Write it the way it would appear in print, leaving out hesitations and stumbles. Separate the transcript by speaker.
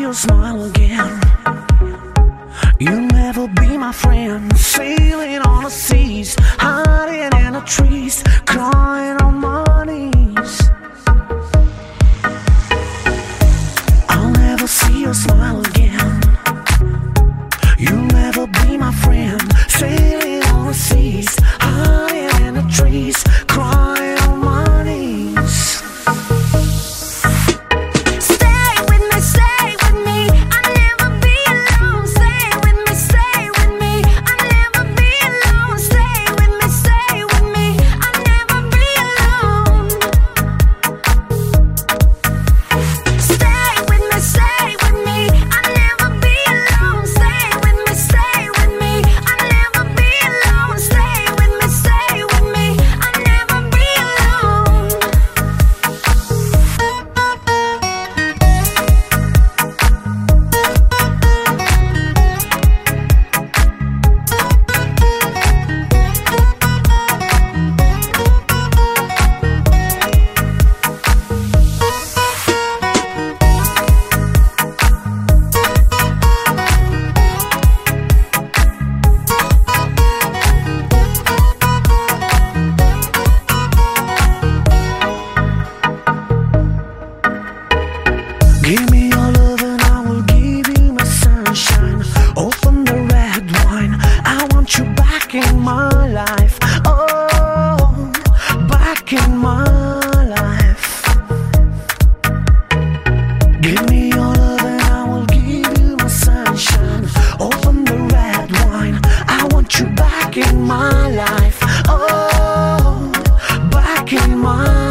Speaker 1: your smile again. You'll never be my friend. Sailing on the seas, hiding in the trees, crying on my knees. I'll never see your smile again. You'll never be my friend. Sailing on the seas, hiding in the trees, crying on my knees. Give me your love and I will give you my sunshine. Open the red wine, I want you back in my life. Oh, back in my life. Give me your love and I will give you my sunshine. Open the red wine, I want you back in my life. Oh, back in my life.